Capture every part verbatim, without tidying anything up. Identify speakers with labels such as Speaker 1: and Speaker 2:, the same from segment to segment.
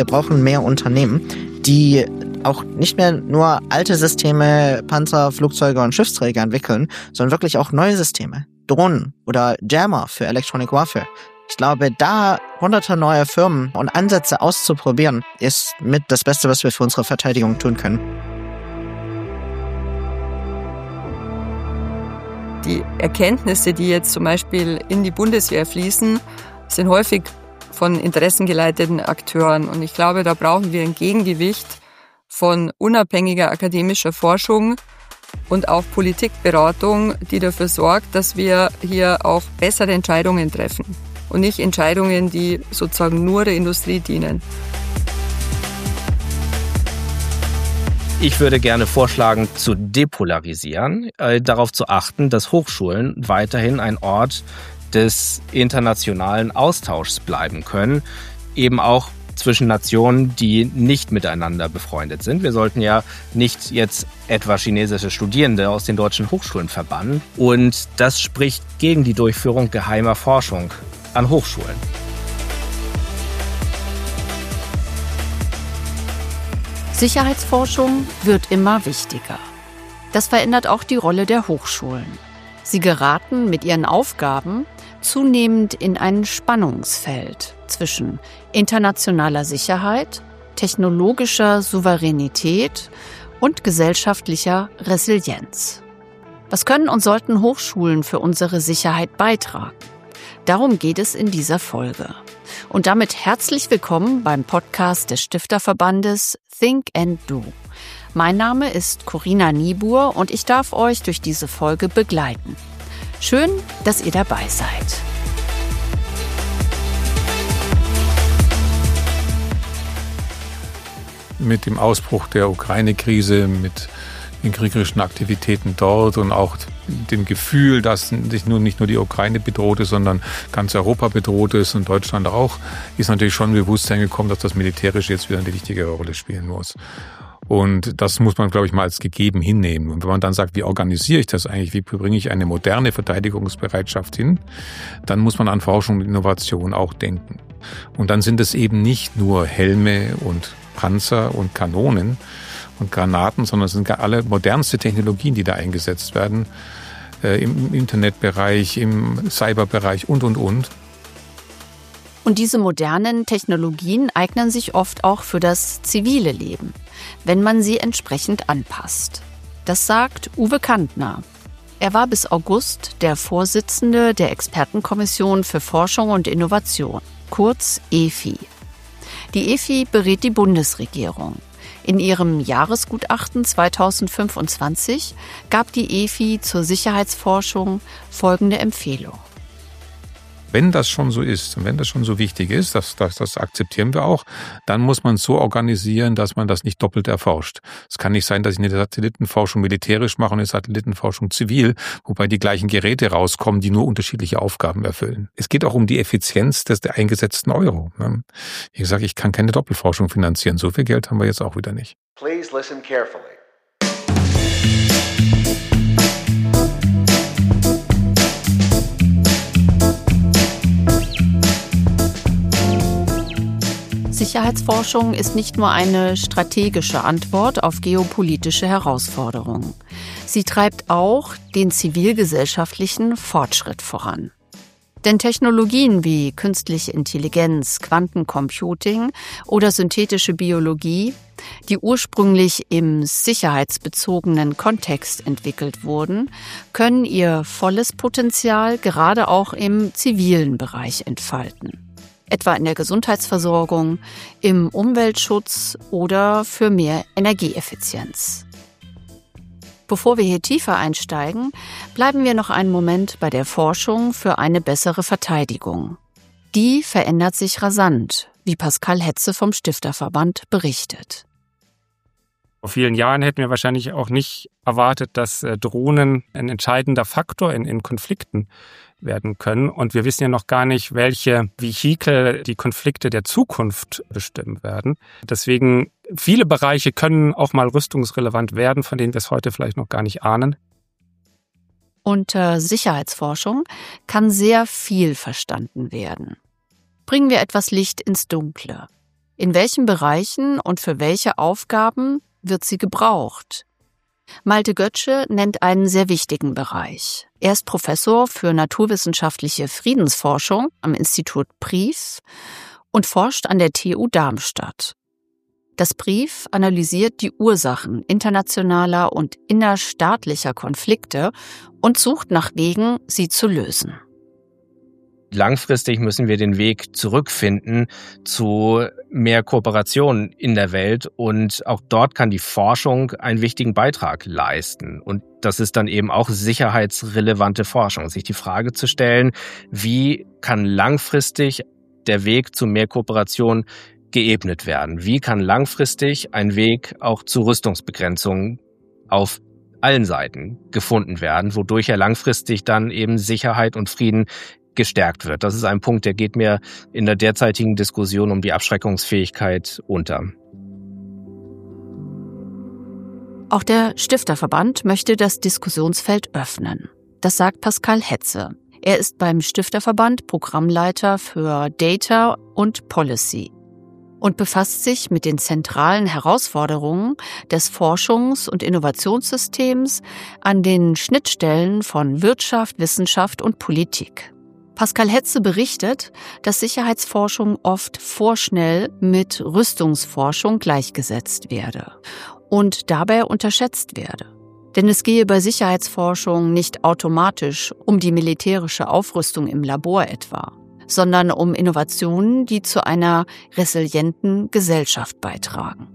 Speaker 1: wir brauchen mehr Unternehmen, die auch nicht mehr nur alte Systeme, Panzer, Flugzeuge und Schiffsträger entwickeln, sondern wirklich auch neue Systeme. Drohnen oder Jammer für Electronic Warfare. Ich glaube, da hunderte neue Firmen und Ansätze auszuprobieren, ist mit das Beste, was wir für unsere Verteidigung tun können.
Speaker 2: Die Erkenntnisse, die jetzt zum Beispiel in die Bundeswehr fließen, sind häufig von interessengeleiteten Akteuren. Und ich glaube, da brauchen wir ein Gegengewicht von unabhängiger akademischer Forschung und auch Politikberatung, die dafür sorgt, dass wir hier auch bessere Entscheidungen treffen und nicht Entscheidungen, die sozusagen nur der Industrie dienen.
Speaker 3: Ich würde gerne vorschlagen, zu depolarisieren, äh, darauf zu achten, dass Hochschulen weiterhin ein Ort des internationalen Austauschs bleiben können, eben auch zwischen Nationen, die nicht miteinander befreundet sind. Wir sollten ja nicht jetzt etwa chinesische Studierende aus den deutschen Hochschulen verbannen. Und das spricht gegen die Durchführung geheimer Forschung an Hochschulen.
Speaker 4: Sicherheitsforschung wird immer wichtiger. Das verändert auch die Rolle der Hochschulen. Sie geraten mit ihren Aufgaben zunehmend in ein Spannungsfeld zwischen internationaler Sicherheit, technologischer Souveränität und gesellschaftlicher Resilienz. Was können und sollten Hochschulen für unsere Sicherheit beitragen? Darum geht es in dieser Folge. Und damit herzlich willkommen beim Podcast des Stifterverbandes Think and Do. Mein Name ist Corinna Niebuhr und ich darf euch durch diese Folge begleiten. Schön, dass ihr dabei seid.
Speaker 5: Mit dem Ausbruch der Ukraine-Krise, mit den kriegerischen Aktivitäten dort und auch dem Gefühl, dass nicht nur, nicht nur die Ukraine bedroht ist, sondern ganz Europa bedroht ist und Deutschland auch, ist natürlich schon ein Bewusstsein gekommen, dass das Militärische jetzt wieder eine wichtigere Rolle spielen muss. Und das muss man, glaube ich, mal als gegeben hinnehmen. Und wenn man dann sagt, wie organisiere ich das eigentlich, wie bringe ich eine moderne Verteidigungsbereitschaft hin, dann muss man an Forschung und Innovation auch denken. Und dann sind es eben nicht nur Helme und Panzer und Kanonen und Granaten, sondern es sind alle modernste Technologien, die da eingesetzt werden, äh, im Internetbereich, im Cyberbereich und, und, und.
Speaker 4: Und diese modernen Technologien eignen sich oft auch für das zivile Leben, wenn man sie entsprechend anpasst. Das sagt Uwe Kantner. Er war bis August der Vorsitzende der Expertenkommission für Forschung und Innovation, kurz E F I. Die E F I berät die Bundesregierung. In ihrem Jahresgutachten zweitausendfünfundzwanzig gab die E F I zur Sicherheitsforschung folgende Empfehlung.
Speaker 5: Wenn das schon so ist und wenn das schon so wichtig ist, das, das, das akzeptieren wir auch, dann muss man es so organisieren, dass man das nicht doppelt erforscht. Es kann nicht sein, dass ich eine Satellitenforschung militärisch mache und eine Satellitenforschung zivil, wobei die gleichen Geräte rauskommen, die nur unterschiedliche Aufgaben erfüllen. Es geht auch um die Effizienz des der eingesetzten Euro. Wie gesagt, ich kann keine Doppelforschung finanzieren. So viel Geld haben wir jetzt auch wieder nicht.
Speaker 6: Please listen carefully.
Speaker 4: Sicherheitsforschung ist nicht nur eine strategische Antwort auf geopolitische Herausforderungen. Sie treibt auch den zivilgesellschaftlichen Fortschritt voran. Denn Technologien wie künstliche Intelligenz, Quantencomputing oder synthetische Biologie, die ursprünglich im sicherheitsbezogenen Kontext entwickelt wurden, können ihr volles Potenzial gerade auch im zivilen Bereich entfalten. Etwa in der Gesundheitsversorgung, im Umweltschutz oder für mehr Energieeffizienz. Bevor wir hier tiefer einsteigen, bleiben wir noch einen Moment bei der Forschung für eine bessere Verteidigung. Die verändert sich rasant, wie Pascal Hetze vom Stifterverband berichtet.
Speaker 7: Vor vielen Jahren hätten wir wahrscheinlich auch nicht erwartet, dass Drohnen ein entscheidender Faktor in, in Konflikten werden können. Und wir wissen ja noch gar nicht, welche Vehikel die Konflikte der Zukunft bestimmen werden. Deswegen, viele Bereiche können auch mal rüstungsrelevant werden, von denen wir es heute vielleicht noch gar nicht ahnen.
Speaker 4: Unter Sicherheitsforschung kann sehr viel verstanden werden. Bringen wir etwas Licht ins Dunkle. In welchen Bereichen und für welche Aufgaben wird sie gebraucht? Malte Götzsche nennt einen sehr wichtigen Bereich. Er ist Professor für naturwissenschaftliche Friedensforschung am Institut P R I F und forscht an der T U Darmstadt. Das P R I F analysiert die Ursachen internationaler und innerstaatlicher Konflikte und sucht nach Wegen, sie zu lösen.
Speaker 3: Langfristig müssen wir den Weg zurückfinden zu mehr Kooperation in der Welt und auch dort kann die Forschung einen wichtigen Beitrag leisten. Und das ist dann eben auch sicherheitsrelevante Forschung, sich die Frage zu stellen, wie kann langfristig der Weg zu mehr Kooperation geebnet werden? Wie kann langfristig ein Weg auch zu Rüstungsbegrenzung auf allen Seiten gefunden werden, wodurch ja langfristig dann eben Sicherheit und Frieden gestärkt wird. Das ist ein Punkt, der geht mir in der derzeitigen Diskussion um die Abschreckungsfähigkeit unter.
Speaker 4: Auch der Stifterverband möchte das Diskussionsfeld öffnen. Das sagt Pascal Hetze. Er ist beim Stifterverband Programmleiter für Data und Policy und befasst sich mit den zentralen Herausforderungen des Forschungs- und Innovationssystems an den Schnittstellen von Wirtschaft, Wissenschaft und Politik. Pascal Hetze berichtet, dass Sicherheitsforschung oft vorschnell mit Rüstungsforschung gleichgesetzt werde und dabei unterschätzt werde. Denn es gehe bei Sicherheitsforschung nicht automatisch um die militärische Aufrüstung im Labor etwa, sondern um Innovationen, die zu einer resilienten Gesellschaft beitragen.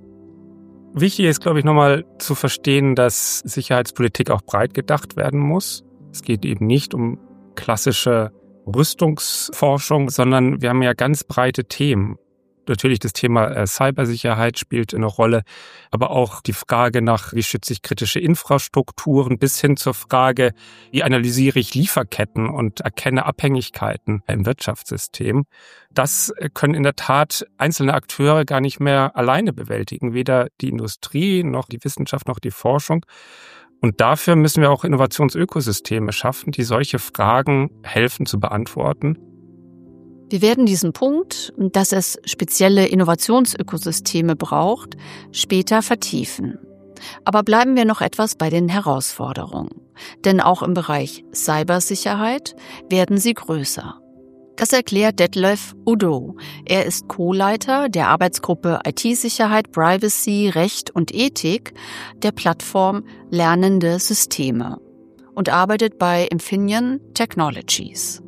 Speaker 7: Wichtig ist, glaube ich, nochmal zu verstehen, dass Sicherheitspolitik auch breit gedacht werden muss. Es geht eben nicht um klassische Rüstungsforschung, sondern wir haben ja ganz breite Themen. Natürlich das Thema Cybersicherheit spielt eine Rolle, aber auch die Frage nach, wie schütze ich kritische Infrastrukturen, bis hin zur Frage, wie analysiere ich Lieferketten und erkenne Abhängigkeiten im Wirtschaftssystem. Das können in der Tat einzelne Akteure gar nicht mehr alleine bewältigen, weder die Industrie noch die Wissenschaft noch die Forschung. Und dafür müssen wir auch Innovationsökosysteme schaffen, die solche Fragen helfen zu beantworten.
Speaker 4: Wir werden diesen Punkt, dass es spezielle Innovationsökosysteme braucht, später vertiefen. Aber bleiben wir noch etwas bei den Herausforderungen. Denn auch im Bereich Cybersicherheit werden sie größer. Das erklärt Detlef Udo. Er ist Co-Leiter der Arbeitsgruppe I T-Sicherheit, Privacy, Recht und Ethik der Plattform Lernende Systeme und arbeitet bei Infineon Technologies.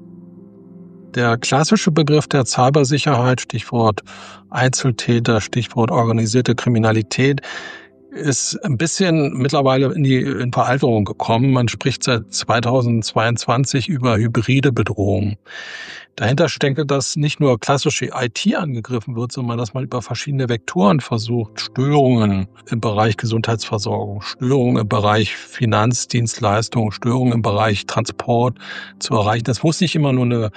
Speaker 6: Der klassische Begriff der Cybersicherheit, Stichwort Einzeltäter, Stichwort organisierte Kriminalität, ist ein bisschen mittlerweile in die in Veralterung gekommen. Man spricht seit zweitausendzweiundzwanzig über hybride Bedrohungen. Dahinter steckt, dass nicht nur klassische I T angegriffen wird, sondern dass man über verschiedene Vektoren versucht, Störungen im Bereich Gesundheitsversorgung, Störungen im Bereich Finanzdienstleistungen, Störungen im Bereich Transport zu erreichen. Das muss nicht immer nur eine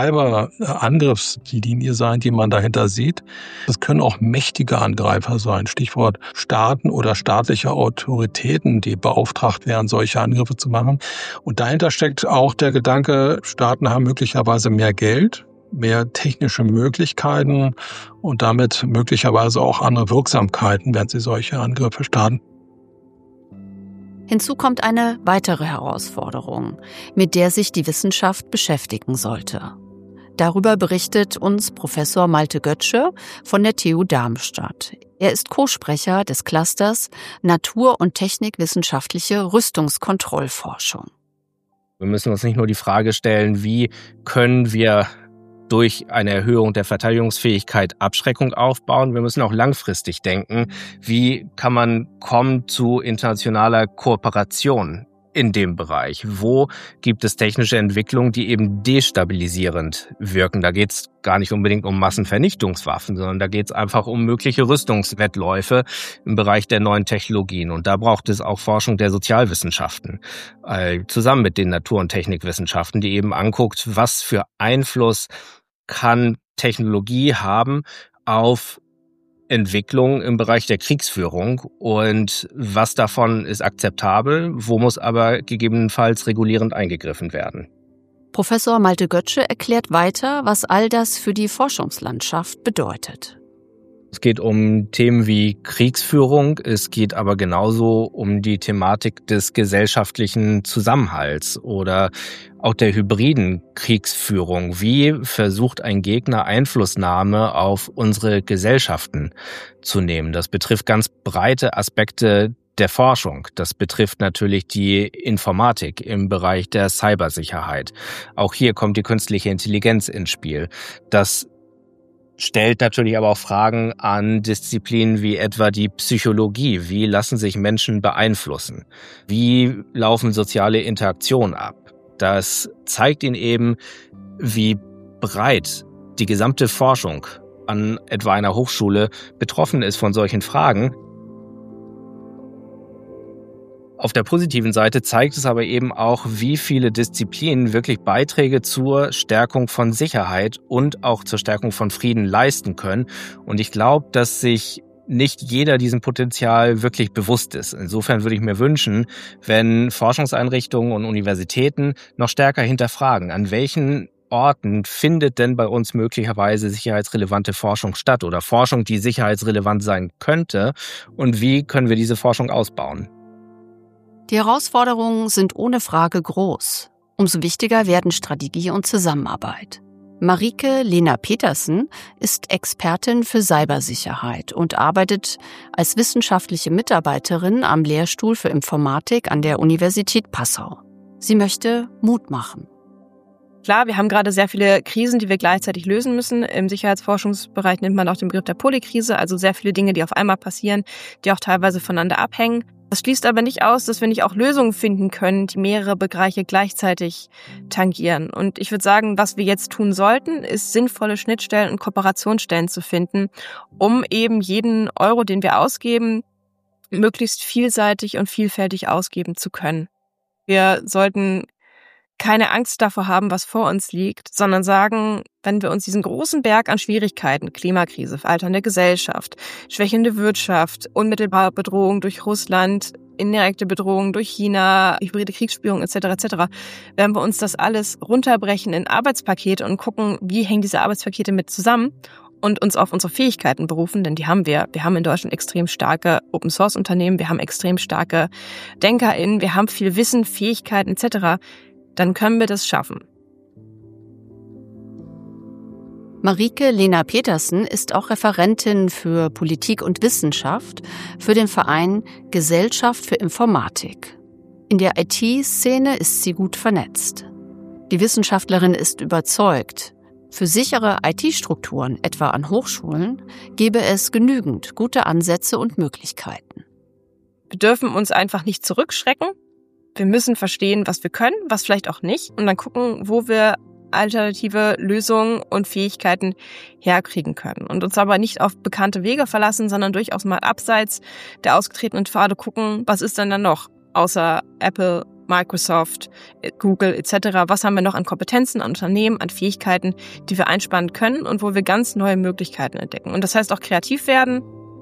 Speaker 6: Cyber-Angriffslinie sein, die man dahinter sieht. Das können auch mächtige Angreifer sein. Stichwort Staaten oder staatliche Autoritäten, die beauftragt werden, solche Angriffe zu machen. Und dahinter steckt auch der Gedanke, Staaten haben möglicherweise mehr Geld, mehr technische Möglichkeiten und damit möglicherweise auch andere Wirksamkeiten, wenn sie solche Angriffe starten.
Speaker 4: Hinzu kommt eine weitere Herausforderung, mit der sich die Wissenschaft beschäftigen sollte. Darüber berichtet uns Professor Malte Götzsche von der T U Darmstadt. Er ist Co-Sprecher des Clusters Natur- und Technikwissenschaftliche Rüstungskontrollforschung.
Speaker 3: Wir müssen uns nicht nur die Frage stellen, wie können wir durch eine Erhöhung der Verteidigungsfähigkeit Abschreckung aufbauen. Wir müssen auch langfristig denken, wie kann man kommen zu internationaler Kooperation in dem Bereich? Wo gibt es technische Entwicklungen, die eben destabilisierend wirken? Da geht es gar nicht unbedingt um Massenvernichtungswaffen, sondern da geht es einfach um mögliche Rüstungswettläufe im Bereich der neuen Technologien. Und da braucht es auch Forschung der Sozialwissenschaften, äh, zusammen mit den Natur- und Technikwissenschaften, die eben anguckt, was für Einfluss kann Technologie haben auf Entwicklung im Bereich der Kriegsführung und was davon ist akzeptabel, wo muss aber gegebenenfalls regulierend eingegriffen werden.
Speaker 4: Professor Malte Götzsche erklärt weiter, was all das für die Forschungslandschaft bedeutet.
Speaker 3: Es geht um Themen wie Kriegsführung, es geht aber genauso um die Thematik des gesellschaftlichen Zusammenhalts oder auch der hybriden Kriegsführung. Wie versucht ein Gegner Einflussnahme auf unsere Gesellschaften zu nehmen? Das betrifft ganz breite Aspekte der Forschung. Das betrifft natürlich die Informatik im Bereich der Cybersicherheit. Auch hier kommt die künstliche Intelligenz ins Spiel. Das stellt natürlich aber auch Fragen an Disziplinen wie etwa die Psychologie. Wie lassen sich Menschen beeinflussen? Wie laufen soziale Interaktionen ab? Das zeigt Ihnen eben, wie breit die gesamte Forschung an etwa einer Hochschule betroffen ist von solchen Fragen. Auf der positiven Seite zeigt es aber eben auch, wie viele Disziplinen wirklich Beiträge zur Stärkung von Sicherheit und auch zur Stärkung von Frieden leisten können. Und ich glaube, dass sich nicht jeder diesem Potenzial wirklich bewusst ist. Insofern würde ich mir wünschen, wenn Forschungseinrichtungen und Universitäten noch stärker hinterfragen, an welchen Orten findet denn bei uns möglicherweise sicherheitsrelevante Forschung statt oder Forschung, die sicherheitsrelevant sein könnte, und wie können wir diese Forschung ausbauen?
Speaker 4: Die Herausforderungen sind ohne Frage groß. Umso wichtiger werden Strategie und Zusammenarbeit. Marike Lehner-Petersen ist Expertin für Cybersicherheit und arbeitet als wissenschaftliche Mitarbeiterin am Lehrstuhl für Informatik an der Universität Passau. Sie möchte Mut machen.
Speaker 8: Klar, wir haben gerade sehr viele Krisen, die wir gleichzeitig lösen müssen. Im Sicherheitsforschungsbereich nennt man auch den Begriff der Polykrise, also sehr viele Dinge, die auf einmal passieren, die auch teilweise voneinander abhängen. Das schließt aber nicht aus, dass wir nicht auch Lösungen finden können, die mehrere Bereiche gleichzeitig tangieren. Und ich würde sagen, was wir jetzt tun sollten, ist sinnvolle Schnittstellen und Kooperationsstellen zu finden, um eben jeden Euro, den wir ausgeben, möglichst vielseitig und vielfältig ausgeben zu können. Wir sollten keine Angst davor haben, was vor uns liegt, sondern sagen, wenn wir uns diesen großen Berg an Schwierigkeiten, Klimakrise, alternde Gesellschaft, schwächende Wirtschaft, unmittelbare Bedrohung durch Russland, indirekte Bedrohung durch China, hybride Kriegsführung et cetera et cetera, wenn wir uns das alles runterbrechen in Arbeitspakete und gucken, wie hängen diese Arbeitspakete mit zusammen und uns auf unsere Fähigkeiten berufen, denn die haben wir. Wir haben in Deutschland extrem starke Open-Source-Unternehmen, wir haben extrem starke DenkerInnen, wir haben viel Wissen, Fähigkeiten et cetera, dann können wir das schaffen.
Speaker 4: Marike Lehner-Petersen ist auch Referentin für Politik und Wissenschaft für den Verein Gesellschaft für Informatik. In der I T-Szene ist sie gut vernetzt. Die Wissenschaftlerin ist überzeugt, für sichere I T-Strukturen, etwa an Hochschulen, gäbe es genügend gute Ansätze und Möglichkeiten.
Speaker 8: Wir dürfen uns einfach nicht zurückschrecken. Wir müssen verstehen, was wir können, was vielleicht auch nicht, und dann gucken, wo wir alternative Lösungen und Fähigkeiten herkriegen können. Und uns aber nicht auf bekannte Wege verlassen, sondern durchaus mal abseits der ausgetretenen Pfade gucken, was ist denn dann noch außer Apple, Microsoft, Google et cetera. Was haben wir noch an Kompetenzen, an Unternehmen, an Fähigkeiten, die wir einspannen können und wo wir ganz neue Möglichkeiten entdecken. Und das heißt auch kreativ werden.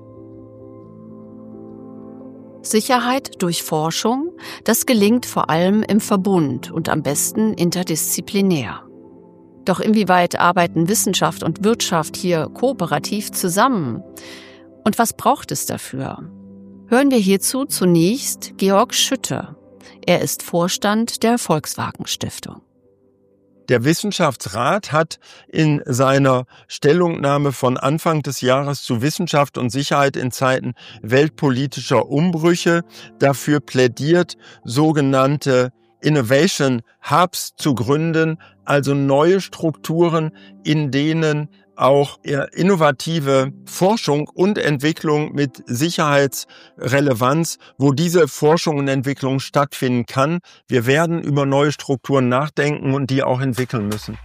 Speaker 4: Sicherheit durch Forschung, das gelingt vor allem im Verbund und am besten interdisziplinär. Doch inwieweit arbeiten Wissenschaft und Wirtschaft hier kooperativ zusammen? Und was braucht es dafür? Hören wir hierzu zunächst Georg Schütte. Er ist Vorstand der Volkswagen Stiftung.
Speaker 9: Der Wissenschaftsrat hat in seiner Stellungnahme von Anfang des Jahres zu Wissenschaft und Sicherheit in Zeiten weltpolitischer Umbrüche dafür plädiert, sogenannte Innovation Hubs zu gründen, also neue Strukturen, in denen auch innovative Forschung und Entwicklung mit Sicherheitsrelevanz, wo diese Forschung und Entwicklung stattfinden kann. Wir werden über neue Strukturen nachdenken und die auch entwickeln müssen.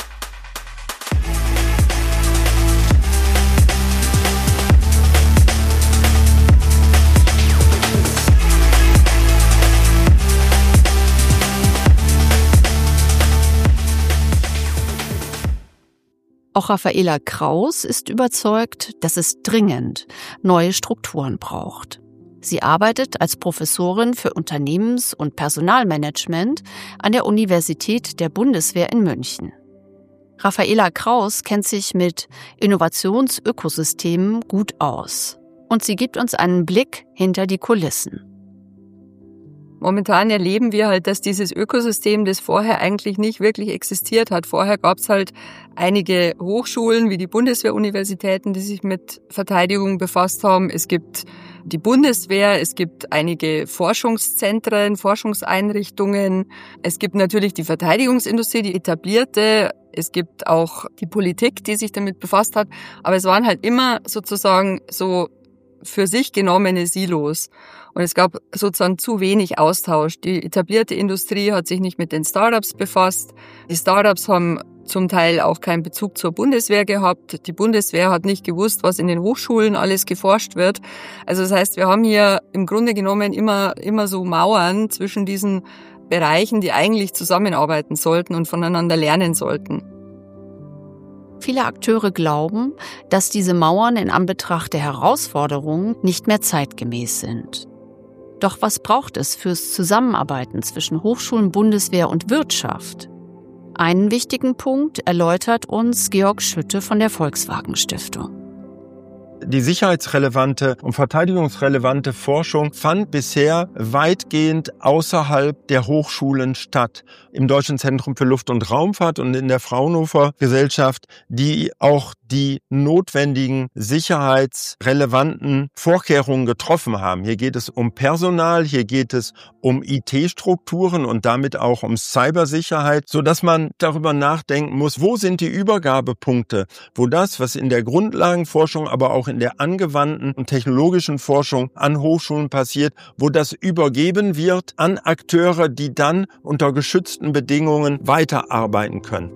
Speaker 4: Auch Raffaela Kraus ist überzeugt, dass es dringend neue Strukturen braucht. Sie arbeitet als Professorin für Unternehmens- und Personalmanagement an der Universität der Bundeswehr in München. Raffaela Kraus kennt sich mit Innovationsökosystemen gut aus. Und sie gibt uns einen Blick hinter die Kulissen.
Speaker 2: Momentan erleben wir halt, dass dieses Ökosystem, das vorher eigentlich nicht wirklich existiert hat. Vorher gab es halt einige Hochschulen wie die Bundeswehruniversitäten, die sich mit Verteidigung befasst haben. Es gibt die Bundeswehr, es gibt einige Forschungszentren, Forschungseinrichtungen. Es gibt natürlich die Verteidigungsindustrie, die etablierte. Es gibt auch die Politik, die sich damit befasst hat. Aber es waren halt immer sozusagen so für sich genommene Silos. Und es gab sozusagen zu wenig Austausch. Die etablierte Industrie hat sich nicht mit den Startups befasst. Die Startups haben zum Teil auch keinen Bezug zur Bundeswehr gehabt. Die Bundeswehr hat nicht gewusst, was in den Hochschulen alles geforscht wird. Also das heißt, wir haben hier im Grunde genommen immer, immer so Mauern zwischen diesen Bereichen, die eigentlich zusammenarbeiten sollten und voneinander lernen sollten.
Speaker 4: Viele Akteure glauben, dass diese Mauern in Anbetracht der Herausforderungen nicht mehr zeitgemäß sind. Doch was braucht es fürs Zusammenarbeiten zwischen Hochschulen, Bundeswehr und Wirtschaft? Einen wichtigen Punkt erläutert uns Georg Schütte von der Volkswagen Stiftung.
Speaker 9: Die sicherheitsrelevante und verteidigungsrelevante Forschung fand bisher weitgehend außerhalb der Hochschulen statt. Im Deutschen Zentrum für Luft- und Raumfahrt und in der Fraunhofer Gesellschaft, die auch die notwendigen sicherheitsrelevanten Vorkehrungen getroffen haben. Hier geht es um Personal, hier geht es um I T-Strukturen und damit auch um Cybersicherheit, sodass man darüber nachdenken muss, wo sind die Übergabepunkte, wo das, was in der Grundlagenforschung, aber auch in der angewandten und technologischen Forschung an Hochschulen passiert, wo das übergeben wird an Akteure, die dann unter geschützten Bedingungen weiterarbeiten können.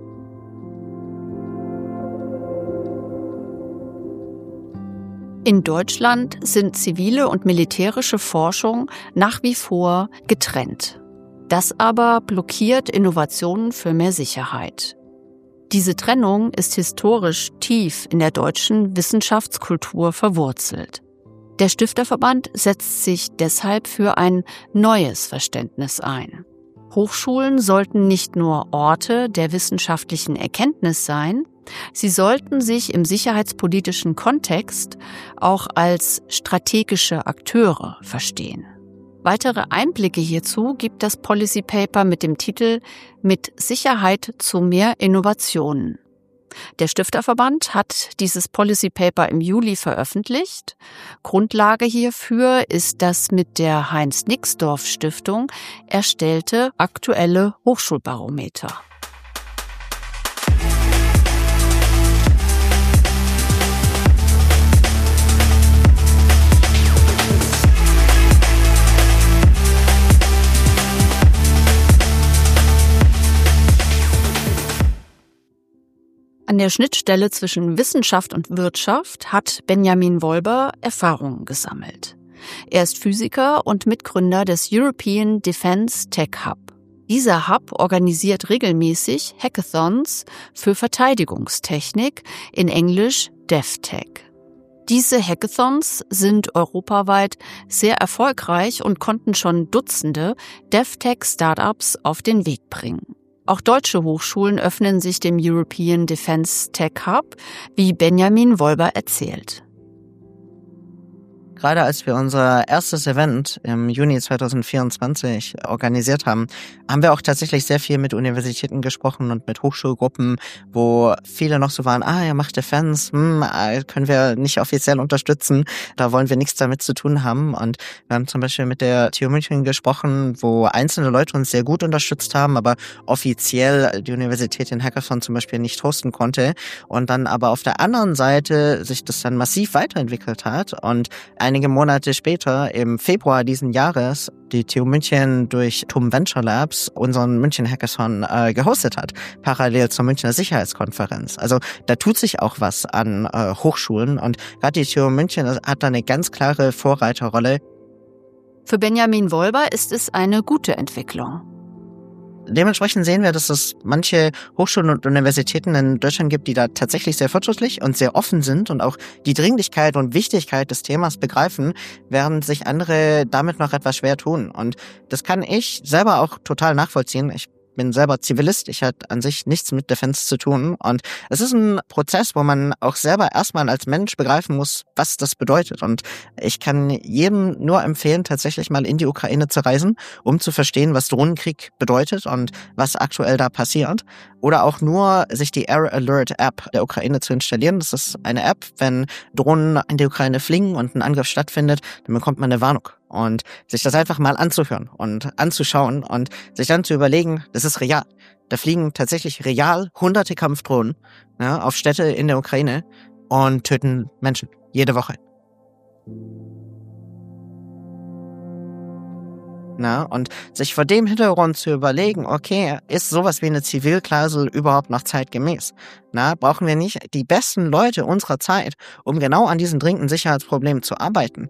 Speaker 4: In Deutschland sind zivile und militärische Forschung nach wie vor getrennt. Das aber blockiert Innovationen für mehr Sicherheit. Diese Trennung ist historisch tief in der deutschen Wissenschaftskultur verwurzelt. Der Stifterverband setzt sich deshalb für ein neues Verständnis ein. Hochschulen sollten nicht nur Orte der wissenschaftlichen Erkenntnis sein, sie sollten sich im sicherheitspolitischen Kontext auch als strategische Akteure verstehen. Weitere Einblicke hierzu gibt das Policy Paper mit dem Titel »Mit Sicherheit zu mehr Innovationen«. Der Stifterverband hat dieses Policy Paper im Juli veröffentlicht. Grundlage hierfür ist das mit der Heinz-Nixdorf-Stiftung erstellte aktuelle Hochschulbarometer. An der Schnittstelle zwischen Wissenschaft und Wirtschaft hat Benjamin Wolber Erfahrungen gesammelt. Er ist Physiker und Mitgründer des European Defence Tech Hub. Dieser Hub organisiert regelmäßig Hackathons für Verteidigungstechnik, in Englisch DevTech. Diese Hackathons sind europaweit sehr erfolgreich und konnten schon Dutzende DevTech-Startups auf den Weg bringen. Auch deutsche Hochschulen öffnen sich dem European Defence Tech Hub, wie Benjamin Wolber erzählt.
Speaker 1: Gerade als wir unser erstes Event im Juni zweitausendvierundzwanzig organisiert haben, haben wir auch tatsächlich sehr viel mit Universitäten gesprochen und mit Hochschulgruppen, wo viele noch so waren, ah, ihr macht Defense, hm, können wir nicht offiziell unterstützen, da wollen wir nichts damit zu tun haben. Und wir haben zum Beispiel mit der T U München gesprochen, wo einzelne Leute uns sehr gut unterstützt haben, aber offiziell die Universität den Hackathon zum Beispiel nicht hosten konnte. Und dann aber auf der anderen Seite sich das dann massiv weiterentwickelt hat und einige Monate später, im Februar diesen Jahres, die T U München durch T U M Venture Labs unseren München Hackathon äh, gehostet hat, parallel zur Münchner Sicherheitskonferenz. Also da tut sich auch was an äh, Hochschulen und gerade die T U München hat da eine ganz klare Vorreiterrolle.
Speaker 4: Für Benjamin Wolber ist es eine gute Entwicklung.
Speaker 1: Dementsprechend sehen wir, dass es manche Hochschulen und Universitäten in Deutschland gibt, die da tatsächlich sehr fortschrittlich und sehr offen sind und auch die Dringlichkeit und Wichtigkeit des Themas begreifen, während sich andere damit noch etwas schwer tun. Und das kann ich selber auch total nachvollziehen. Ich bin selber Zivilist, ich hatte an sich nichts mit Defense zu tun und es ist ein Prozess, wo man auch selber erstmal als Mensch begreifen muss, was das bedeutet und ich kann jedem nur empfehlen, tatsächlich mal in die Ukraine zu reisen, um zu verstehen, was Drohnenkrieg bedeutet und was aktuell da passiert oder auch nur sich die Air Alert App der Ukraine zu installieren. Das ist eine App, wenn Drohnen in die Ukraine fliegen und ein Angriff stattfindet, dann bekommt man eine Warnung. Und sich das einfach mal anzuhören und anzuschauen und sich dann zu überlegen, das ist real. Da fliegen tatsächlich real hunderte Kampfdrohnen, ja, auf Städte in der Ukraine und töten Menschen jede Woche. Na, und sich vor dem Hintergrund zu überlegen, okay, ist sowas wie eine Zivilklausel überhaupt noch zeitgemäß? Na, brauchen wir nicht die besten Leute unserer Zeit, um genau an diesen dringenden Sicherheitsproblemen zu arbeiten?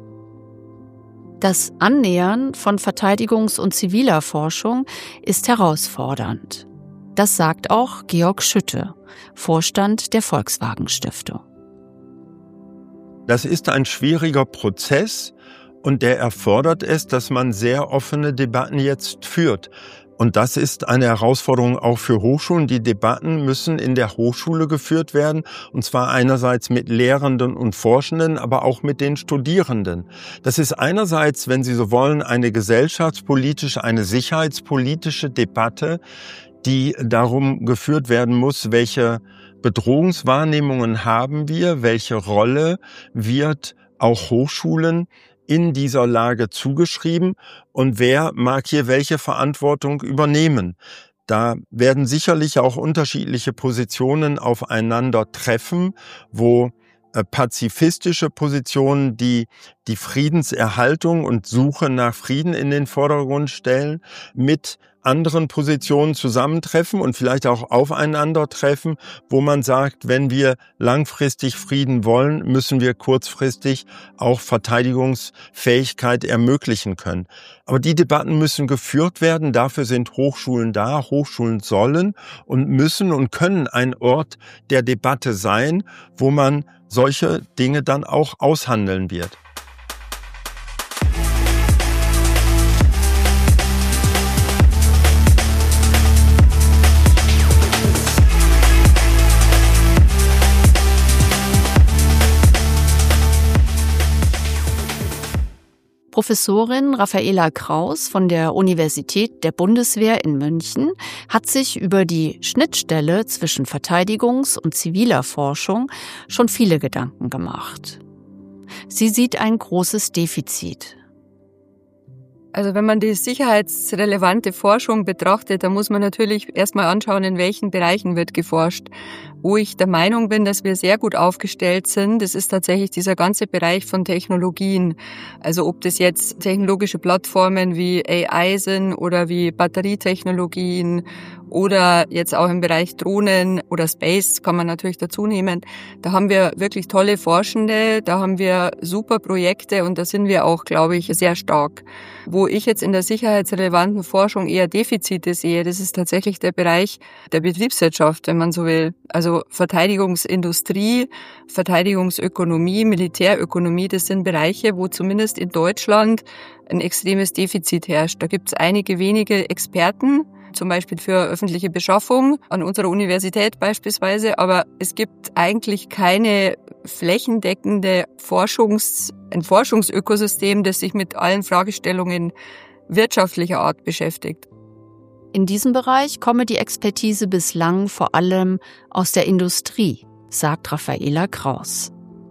Speaker 4: Das Annähern von Verteidigungs- und ziviler Forschung ist herausfordernd. Das sagt auch Georg Schütte, Vorstand der Volkswagen Stiftung.
Speaker 9: Das ist ein schwieriger Prozess und der erfordert es, dass man sehr offene Debatten jetzt führt. Und das ist eine Herausforderung auch für Hochschulen. Die Debatten müssen in der Hochschule geführt werden, und zwar einerseits mit Lehrenden und Forschenden, aber auch mit den Studierenden. Das ist einerseits, wenn Sie so wollen, eine gesellschaftspolitische, eine sicherheitspolitische Debatte, die darum geführt werden muss, welche Bedrohungswahrnehmungen haben wir, welche Rolle wird auch Hochschulen in dieser Lage zugeschrieben und wer mag hier welche Verantwortung übernehmen. Da werden sicherlich auch unterschiedliche Positionen aufeinandertreffen, wo pazifistische Positionen, die die Friedenserhaltung und Suche nach Frieden in den Vordergrund stellen, mit anderen Positionen zusammentreffen und vielleicht auch aufeinandertreffen, wo man sagt, wenn wir langfristig Frieden wollen, müssen wir kurzfristig auch Verteidigungsfähigkeit ermöglichen können. Aber die Debatten müssen geführt werden, dafür sind Hochschulen da. Hochschulen sollen und müssen und können ein Ort der Debatte sein, wo man solche Dinge dann auch aushandeln wird.
Speaker 4: Professorin Raffaela Kraus von der Universität der Bundeswehr in München hat sich über die Schnittstelle zwischen Verteidigungs- und ziviler Forschung schon viele Gedanken gemacht. Sie sieht ein großes Defizit.
Speaker 2: Also wenn man die sicherheitsrelevante Forschung betrachtet, dann muss man natürlich erstmal anschauen, in welchen Bereichen wird geforscht. Wo ich der Meinung bin, dass wir sehr gut aufgestellt sind, das ist tatsächlich dieser ganze Bereich von Technologien. Also ob das jetzt technologische Plattformen wie A I sind oder wie Batterietechnologien oder jetzt auch im Bereich Drohnen oder Space kann man natürlich dazu nehmen. Da haben wir wirklich tolle Forschende, da haben wir super Projekte und da sind wir auch, glaube ich, sehr stark. Wo ich jetzt in der sicherheitsrelevanten Forschung eher Defizite sehe, das ist tatsächlich der Bereich der Betriebswirtschaft, wenn man so will. Also Verteidigungsindustrie, Verteidigungsökonomie, Militärökonomie, das sind Bereiche, wo zumindest in Deutschland ein extremes Defizit herrscht. Da gibt es einige wenige Experten, zum Beispiel für öffentliche Beschaffung an unserer Universität beispielsweise, aber es gibt eigentlich keine flächendeckende Forschungs, ein Forschungsökosystem, das sich mit allen Fragestellungen wirtschaftlicher Art beschäftigt.
Speaker 4: In diesem Bereich komme die Expertise bislang vor allem aus der Industrie, sagt Raffaela Kraus.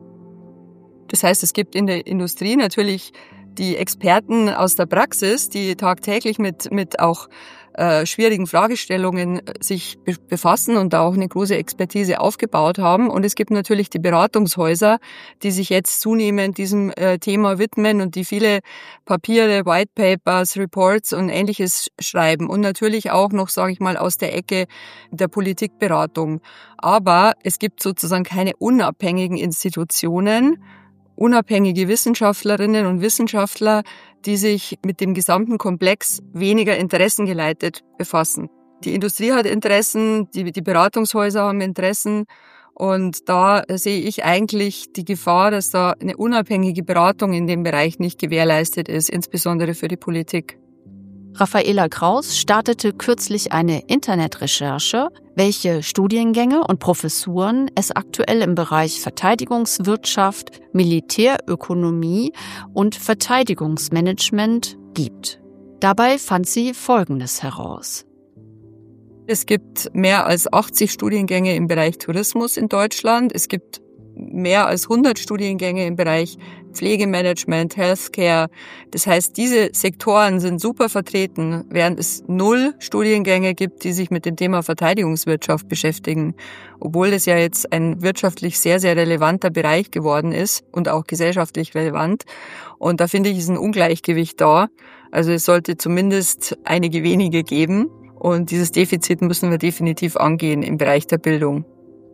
Speaker 2: Das heißt, es gibt in der Industrie natürlich die Experten aus der Praxis, die tagtäglich mit, mit auch äh, schwierigen Fragestellungen sich be- befassen und da auch eine große Expertise aufgebaut haben. Und es gibt natürlich die Beratungshäuser, die sich jetzt zunehmend diesem äh, Thema widmen und die viele Papiere, White Papers, Reports und Ähnliches schreiben. Und natürlich auch noch, sage ich mal, aus der Ecke der Politikberatung. Aber es gibt sozusagen keine unabhängigen Institutionen, unabhängige Wissenschaftlerinnen und Wissenschaftler, die sich mit dem gesamten Komplex weniger interessengeleitet befassen. Die Industrie hat Interessen, die, die Beratungshäuser haben Interessen und da sehe ich eigentlich die Gefahr, dass da eine unabhängige Beratung in dem Bereich nicht gewährleistet ist, insbesondere für die Politik.
Speaker 4: Raffaela Kraus startete kürzlich eine Internetrecherche, welche Studiengänge und Professuren es aktuell im Bereich Verteidigungswirtschaft, Militärökonomie und Verteidigungsmanagement gibt. Dabei fand sie Folgendes heraus.
Speaker 2: Es gibt mehr als achtzig Studiengänge im Bereich Tourismus in Deutschland. Es gibt mehr als hundert Studiengänge im Bereich Pflegemanagement, Healthcare. Das heißt, diese Sektoren sind super vertreten, während es null Studiengänge gibt, die sich mit dem Thema Verteidigungswirtschaft beschäftigen. Obwohl das ja jetzt ein wirtschaftlich sehr, sehr relevanter Bereich geworden ist und auch gesellschaftlich relevant. Und da finde ich, ist ein Ungleichgewicht da. Also es sollte zumindest einige wenige geben. Und dieses Defizit müssen wir definitiv angehen im Bereich der Bildung.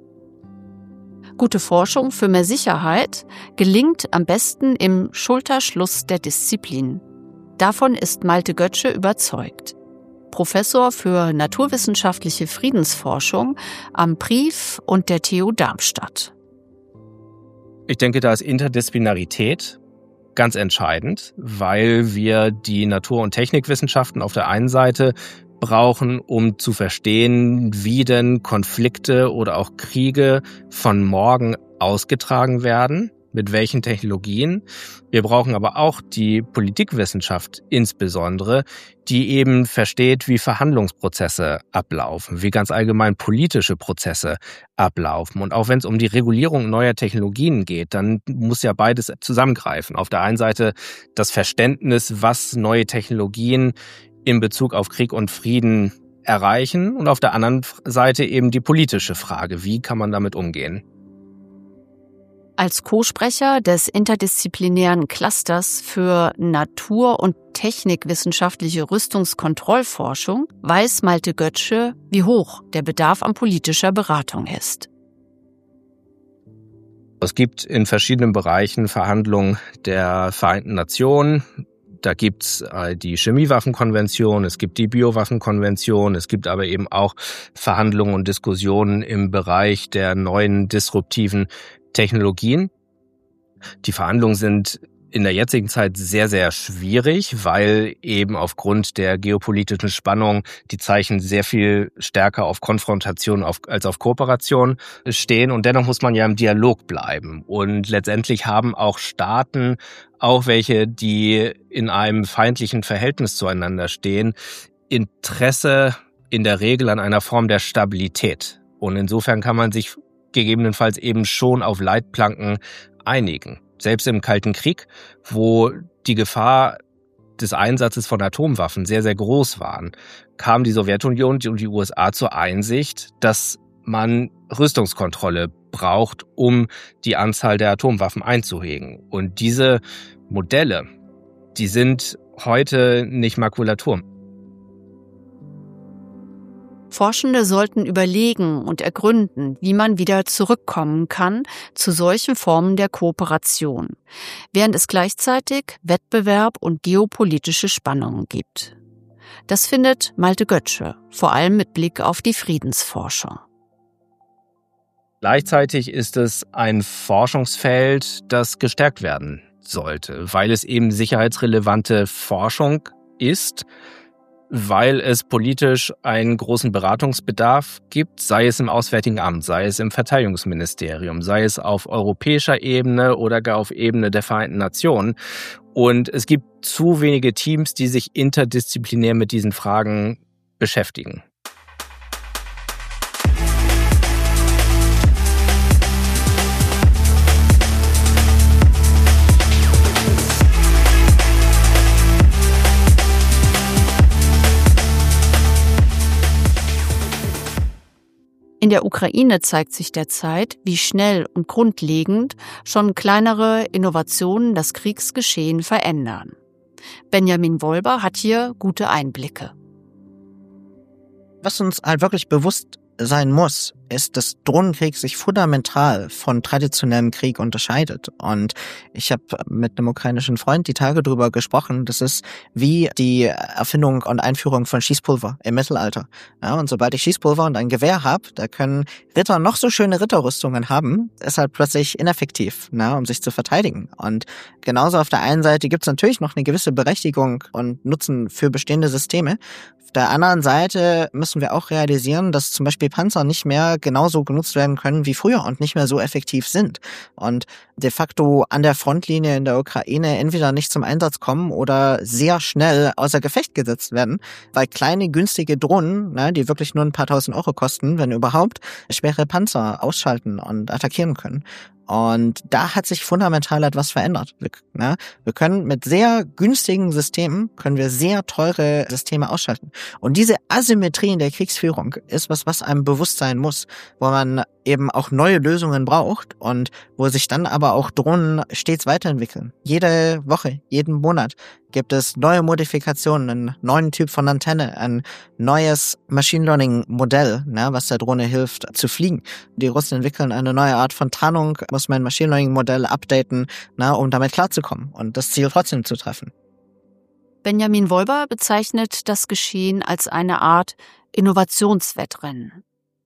Speaker 4: Gute Forschung für mehr Sicherheit gelingt am besten im Schulterschluss der Disziplinen. Davon ist Malte Götzsche überzeugt. Professor für naturwissenschaftliche Friedensforschung am P R I F und der T U Darmstadt.
Speaker 3: Ich denke, da ist Interdisziplinarität ganz entscheidend, weil wir die Natur- und Technikwissenschaften auf der einen Seite brauchen, um zu verstehen, wie denn Konflikte oder auch Kriege von morgen ausgetragen werden, mit welchen Technologien. Wir brauchen aber auch die Politikwissenschaft insbesondere, die eben versteht, wie Verhandlungsprozesse ablaufen, wie ganz allgemein politische Prozesse ablaufen. Und auch wenn es um die Regulierung neuer Technologien geht, dann muss ja beides zusammengreifen. Auf der einen Seite das Verständnis, was neue Technologien in Bezug auf Krieg und Frieden erreichen und auf der anderen Seite eben die politische Frage, wie kann man damit umgehen?
Speaker 4: Als Co-Sprecher des interdisziplinären Clusters für Natur- und Technikwissenschaftliche Rüstungskontrollforschung weiß Malte Götzsche, wie hoch der Bedarf an politischer Beratung ist.
Speaker 3: Es gibt in verschiedenen Bereichen Verhandlungen der Vereinten Nationen. Da gibt's äh, die Chemiewaffenkonvention, es gibt die Biowaffenkonvention, es gibt aber eben auch Verhandlungen und Diskussionen im Bereich der neuen disruptiven Technologien. Die Verhandlungen sind in der jetzigen Zeit sehr, sehr schwierig, weil eben aufgrund der geopolitischen Spannung die Zeichen sehr viel stärker auf Konfrontation als auf Kooperation stehen. Und dennoch muss man ja im Dialog bleiben. Und letztendlich haben auch Staaten, auch welche, die in einem feindlichen Verhältnis zueinander stehen, Interesse in der Regel an einer Form der Stabilität. Und insofern kann man sich gegebenenfalls eben schon auf Leitplanken einigen. Selbst im Kalten Krieg, wo die Gefahr des Einsatzes von Atomwaffen sehr, sehr groß waren, kam die Sowjetunion und die U S A zur Einsicht, dass man Rüstungskontrolle braucht, um die Anzahl der Atomwaffen einzuhegen. Und diese Modelle, die sind heute nicht Makulatur.
Speaker 4: Forschende sollten überlegen und ergründen, wie man wieder zurückkommen kann zu solchen Formen der Kooperation, während es gleichzeitig Wettbewerb und geopolitische Spannungen gibt. Das findet Malte Götzsche, vor allem mit Blick auf die Friedensforschung.
Speaker 3: Gleichzeitig ist es ein Forschungsfeld, das gestärkt werden sollte, weil es eben sicherheitsrelevante Forschung ist, weil es politisch einen großen Beratungsbedarf gibt, sei es im Auswärtigen Amt, sei es im Verteidigungsministerium, sei es auf europäischer Ebene oder gar auf Ebene der Vereinten Nationen. Und es gibt zu wenige Teams, die sich interdisziplinär mit diesen Fragen beschäftigen.
Speaker 4: In der Ukraine zeigt sich derzeit, wie schnell und grundlegend schon kleinere Innovationen das Kriegsgeschehen verändern. Benjamin Wolber hat hier gute Einblicke.
Speaker 1: Was uns halt wirklich bewusst sein muss, ist, dass Drohnenkrieg sich fundamental von traditionellem Krieg unterscheidet. Und ich habe mit einem ukrainischen Freund die Tage drüber gesprochen. Das ist wie die Erfindung und Einführung von Schießpulver im Mittelalter. Ja, und sobald ich Schießpulver und ein Gewehr habe, da können Ritter noch so schöne Ritterrüstungen haben, ist halt plötzlich ineffektiv, ne, um sich zu verteidigen. Und genauso auf der einen Seite gibt es natürlich noch eine gewisse Berechtigung und Nutzen für bestehende Systeme. Auf der anderen Seite müssen wir auch realisieren, dass zum Beispiel Panzer nicht mehr genauso genutzt werden können wie früher und nicht mehr so effektiv sind. Und de facto an der Frontlinie in der Ukraine entweder nicht zum Einsatz kommen oder sehr schnell außer Gefecht gesetzt werden, weil kleine, günstige Drohnen, ne, die wirklich nur ein paar tausend Euro kosten, wenn überhaupt, schwere Panzer ausschalten und attackieren können. Und da hat sich fundamental etwas verändert. Wir, ne, wir können mit sehr günstigen Systemen, können wir sehr teure Systeme ausschalten. Und diese Asymmetrie in der Kriegsführung ist was, was einem bewusst sein muss, wo man eben auch neue Lösungen braucht und wo sich dann aber auch Drohnen stets weiterentwickeln. Jede Woche, jeden Monat gibt es neue Modifikationen, einen neuen Typ von Antenne, ein neues Machine Learning Modell, ne, was der Drohne hilft zu fliegen. Die Russen entwickeln eine neue Art von Tarnung, muss mein Machine Learning Modell updaten, ne, um damit klarzukommen und das Ziel trotzdem zu treffen.
Speaker 4: Benjamin Wolber bezeichnet das Geschehen als eine Art Innovationswettrennen,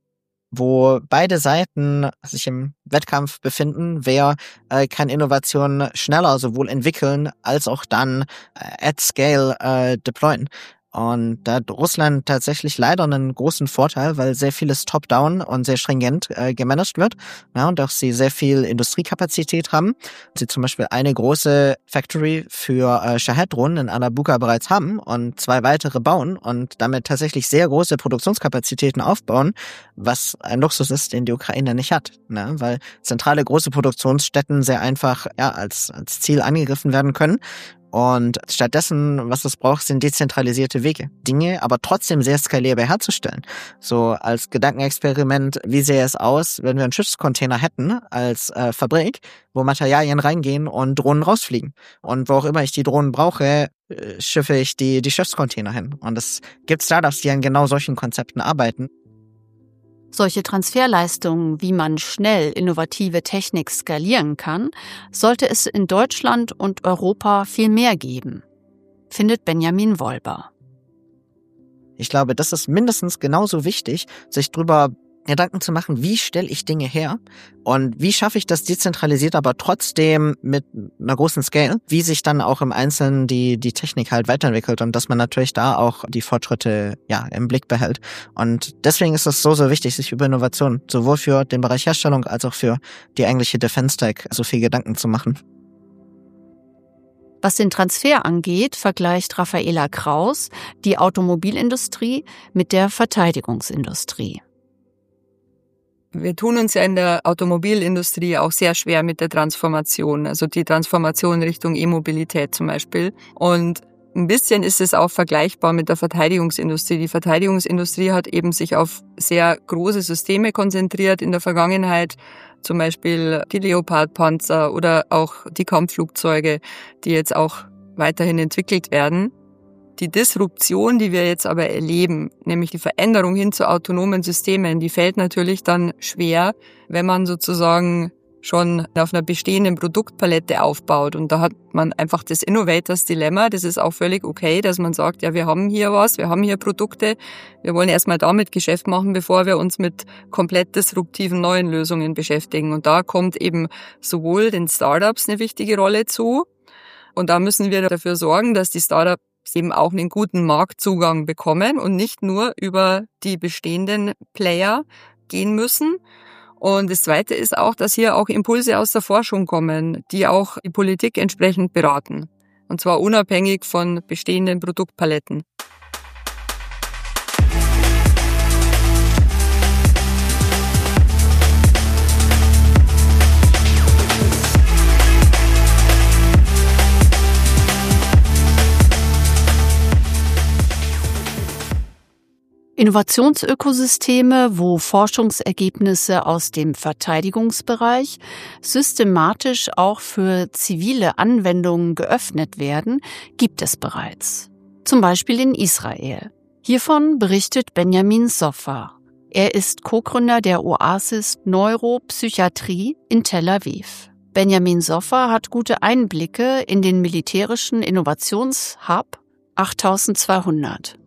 Speaker 1: wo beide Seiten sich im Wettkampf befinden, wer äh, kann Innovationen schneller sowohl entwickeln als auch dann äh, at scale äh, deployen. Und da hat Russland tatsächlich leider einen großen Vorteil, weil sehr vieles top-down und sehr stringent äh, gemanagt wird, ja, und auch sie sehr viel Industriekapazität haben. Sie zum Beispiel eine große Factory für äh, Shahed-Drohnen in Alabuka bereits haben und zwei weitere bauen und damit tatsächlich sehr große Produktionskapazitäten aufbauen, was ein Luxus ist, den die Ukraine nicht hat, ne? Weil zentrale große Produktionsstätten sehr einfach ja als als Ziel angegriffen werden können. Und stattdessen, was es braucht, sind dezentralisierte Wege. Dinge aber trotzdem sehr skalierbar herzustellen. So als Gedankenexperiment, wie sähe es aus, wenn wir einen Schiffscontainer hätten als äh, Fabrik, wo Materialien reingehen und Drohnen rausfliegen. Und wo auch immer ich die Drohnen brauche, äh, schiffe ich die, die Schiffscontainer hin. Und es gibt Startups, die an genau solchen Konzepten arbeiten.
Speaker 4: Solche Transferleistungen, wie man schnell innovative Technik skalieren kann, sollte es in Deutschland und Europa viel mehr geben, findet Benjamin Wolber.
Speaker 1: Ich glaube, das ist mindestens genauso wichtig, sich drüber Gedanken zu machen, wie stelle ich Dinge her und wie schaffe ich das dezentralisiert, aber trotzdem mit einer großen Scale, wie sich dann auch im Einzelnen die die Technik halt weiterentwickelt und dass man natürlich da auch die Fortschritte ja im Blick behält. Und deswegen ist es so, so wichtig, sich über Innovation sowohl für den Bereich Herstellung als auch für die eigentliche Defense-Tech so viel Gedanken zu machen.
Speaker 4: Was den Transfer angeht, vergleicht Raffaela Kraus die Automobilindustrie mit der Verteidigungsindustrie.
Speaker 2: Wir tun uns ja in der Automobilindustrie auch sehr schwer mit der Transformation, also die Transformation Richtung E-Mobilität zum Beispiel. Und ein bisschen ist es auch vergleichbar mit der Verteidigungsindustrie. Die Verteidigungsindustrie hat eben sich auf sehr große Systeme konzentriert in der Vergangenheit, zum Beispiel die Leopard-Panzer oder auch die Kampfflugzeuge, die jetzt auch weiterhin entwickelt werden. Die Disruption, die wir jetzt aber erleben, nämlich die Veränderung hin zu autonomen Systemen, die fällt natürlich dann schwer, wenn man sozusagen schon auf einer bestehenden Produktpalette aufbaut. Und da hat man einfach das Innovators Dilemma. Das ist auch völlig okay, dass man sagt, ja, wir haben hier was, wir haben hier Produkte. Wir wollen erstmal damit Geschäft machen, bevor wir uns mit komplett disruptiven neuen Lösungen beschäftigen. Und da kommt eben sowohl den Startups eine wichtige Rolle zu. Und da müssen wir dafür sorgen, dass die Startups eben auch einen guten Marktzugang bekommen und nicht nur über die bestehenden Player gehen müssen. Und das Zweite ist auch, dass hier auch Impulse aus der Forschung kommen, die auch die Politik entsprechend beraten. Und zwar unabhängig von bestehenden Produktpaletten.
Speaker 4: Innovationsökosysteme, wo Forschungsergebnisse aus dem Verteidigungsbereich systematisch auch für zivile Anwendungen geöffnet werden, gibt es bereits. Zum Beispiel in Israel. Hiervon berichtet Benjamin Soffer. Er ist Co-Gründer der Oasis Neuropsychiatrie in Tel Aviv. Benjamin Soffer hat gute Einblicke in den militärischen Innovationshub achttausendzweihundert.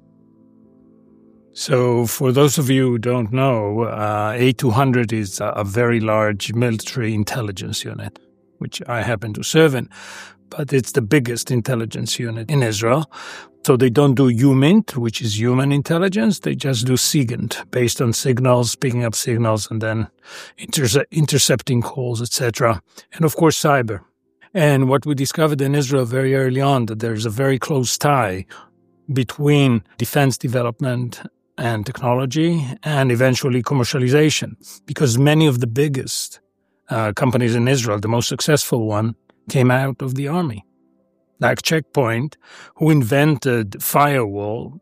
Speaker 10: So for those of you who don't know, uh, A two hundred is a very large military intelligence unit, which I happen to serve in, but it's the biggest intelligence unit in Israel. So they don't do U M I N T, which is human intelligence. They just do SIGINT, based on signals, picking up signals, and then interse- intercepting calls, et cetera. And of course, cyber. And what we discovered in Israel very early on, that there's a very close tie between defense development and technology and eventually commercialization, because many of the biggest uh, companies in Israel, the most successful one, came out of the army. Like Check Point, who invented firewall,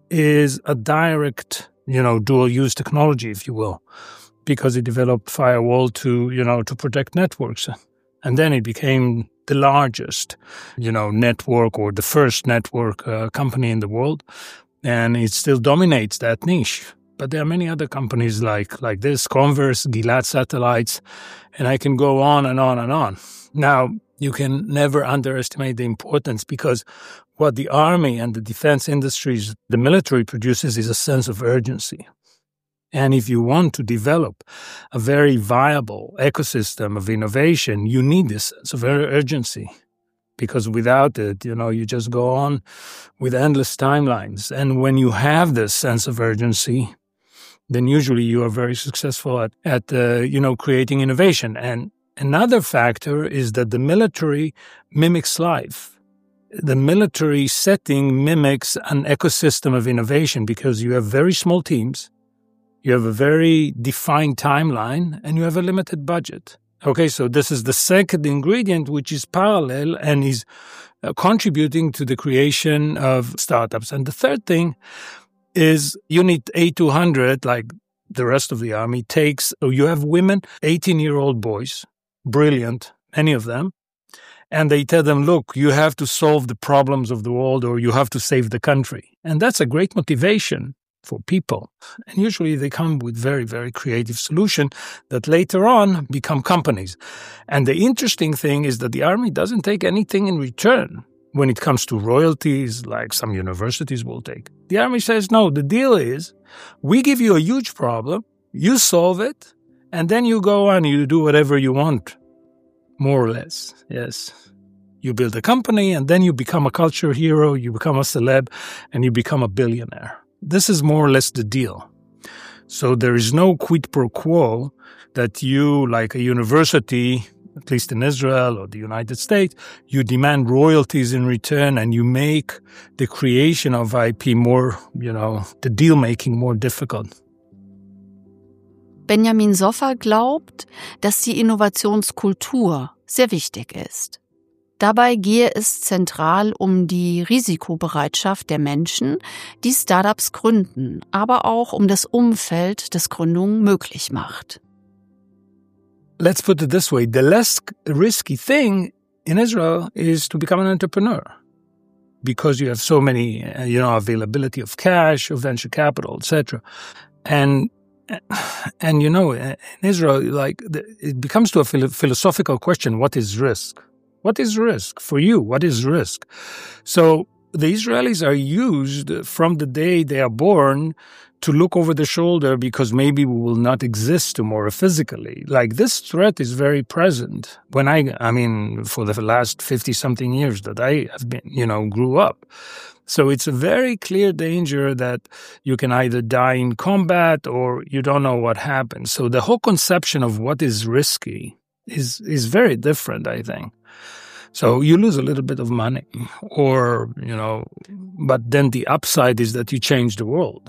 Speaker 10: is a direct, you know, dual-use technology, if you will, because it developed firewall to, you know, to protect networks. And then it became the largest, you know, network or the first network uh, company in the world. And it still dominates that niche. But there are many other companies like, like this, Converse, Gilat Satellites, and I can go on and on and on. Now, you can never underestimate the importance, because what the army and the defense industries, the military produces, is a sense of urgency. And if you want to develop a very viable ecosystem of innovation, you need this sense of urgency, because without it, you know, you just go on with endless timelines. And when you have this sense of urgency, then usually you are very successful at, at uh, you know, creating innovation. And another factor is that the military mimics life. The military setting mimics an ecosystem of innovation, because you have very small teams, you have a very defined timeline, and you have a limited budget. Okay, so this is the second ingredient, which is parallel and is uh, contributing to the creation of startups. And the third thing is Unit A two hundred, like the rest of the army, takes, so you have women, eighteen-year-old boys, brilliant, many of them, and they tell them, look, you have to solve the problems of the world, or you have to save the country. And that's a great motivation for people. And usually they come with very, very creative solutions that later on become companies. And the interesting thing is that the army doesn't take anything in return when it comes to royalties, like some universities will take. The army says, no, the deal is we give you a huge problem, you solve it, and then you go on, you do whatever you want, more or less, yes. You build a company, and then you become a culture hero, you become a celeb, and you become a billionaire. This is more or less the deal. So there is no quid pro quo that you, like a university, at least in Israel or the United States, you demand royalties in return, and you make the creation of I P more, you know, the deal-making more difficult.
Speaker 4: Benjamin Soffer glaubt, dass die Innovationskultur sehr wichtig ist. Dabei gehe es zentral um die Risikobereitschaft der Menschen, die Startups gründen, aber auch um das Umfeld, das Gründung möglich macht.
Speaker 10: Let's put it this way. The less risky thing in Israel is to become an entrepreneur, because you have so many, you know, availability of cash, of venture capital, et cetera. And And, you know, in Israel, like, it becomes to a philosophical question, what is risk? What is risk for you? What is risk? So the Israelis are used from the day they are born to look over the shoulder, because maybe we will not exist tomorrow physically. Like, this threat is very present. When I, I mean, for the last fifty-something years that I have been, you know, grew up. So it's a very clear danger that you can either die in combat or you don't know what happens. So the whole conception of what is risky is is very different, I think. So you lose a little bit of money, or, you know, but then the upside is that you change the world.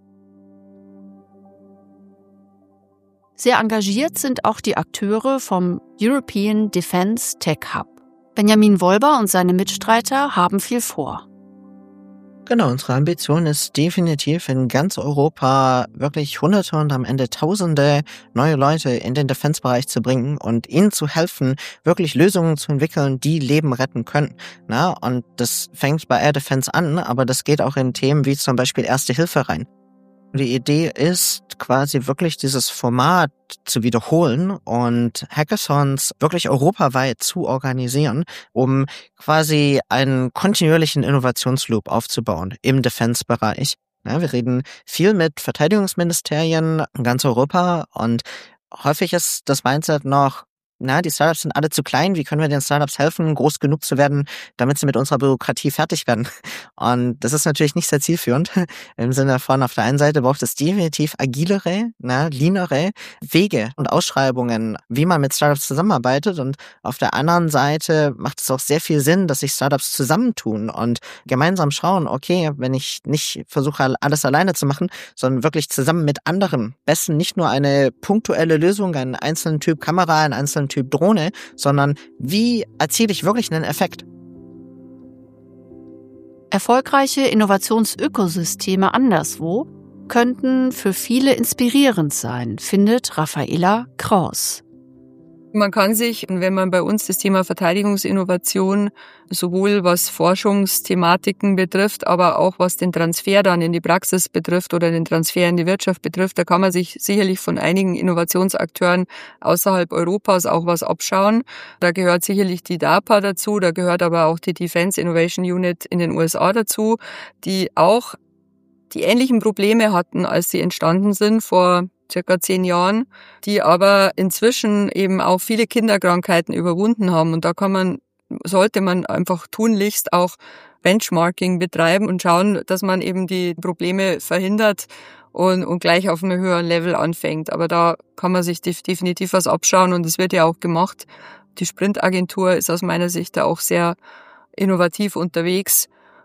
Speaker 4: Sehr engagiert sind auch die Akteure vom European Defence Tech Hub. Benjamin Wolber und seine Mitstreiter haben viel vor.
Speaker 1: Genau, unsere Ambition ist definitiv, in ganz Europa wirklich Hunderte und am Ende Tausende neue Leute in den Defense-Bereich zu bringen und ihnen zu helfen, wirklich Lösungen zu entwickeln, die Leben retten können. Na, und das fängt bei Air Defense an, aber das geht auch in Themen wie zum Beispiel Erste Hilfe rein. Die Idee ist quasi wirklich dieses Format zu wiederholen und Hackathons wirklich europaweit zu organisieren, um quasi einen kontinuierlichen Innovationsloop aufzubauen im Defense-Bereich. Ja, wir reden viel mit Verteidigungsministerien in ganz Europa und häufig ist das Mindset noch, na, die Startups sind alle zu klein, wie können wir den Startups helfen, groß genug zu werden, damit sie mit unserer Bürokratie fertig werden? Und das ist natürlich nicht sehr zielführend. Im Sinne von, auf der einen Seite braucht es definitiv agilere, na, leanere Wege und Ausschreibungen, wie man mit Startups zusammenarbeitet. Und auf der anderen Seite macht es auch sehr viel Sinn, dass sich Startups zusammentun und gemeinsam schauen, okay, wenn ich nicht versuche, alles alleine zu machen, sondern wirklich zusammen mit anderen, besten nicht nur eine punktuelle Lösung, einen einzelnen Typ Kamera, einen einzelnen Typ Drohne, sondern wie erziele ich wirklich einen Effekt?
Speaker 4: Erfolgreiche Innovationsökosysteme anderswo könnten für viele inspirierend sein, findet Raffaela Kraus.
Speaker 2: Man kann sich, wenn man bei uns das Thema Verteidigungsinnovation sowohl was Forschungsthematiken betrifft, aber auch was den Transfer dann in die Praxis betrifft oder den Transfer in die Wirtschaft betrifft, da kann man sich sicherlich von einigen Innovationsakteuren außerhalb Europas auch was abschauen. Da gehört sicherlich die D A R P A dazu, da gehört aber auch die Defense Innovation Unit in den U S A dazu, die auch die ähnlichen Probleme hatten, als sie entstanden sind vor circa zehn Jahren, die aber inzwischen eben auch viele Kinderkrankheiten überwunden haben. Und da kann man, sollte man einfach tunlichst auch Benchmarking betreiben und schauen, dass man eben die Probleme verhindert und, und gleich auf einem höheren Level anfängt. Aber da kann man sich definitiv was abschauen und es wird ja auch gemacht. Die Sprint-Agentur ist aus meiner Sicht da auch sehr innovativ unterwegs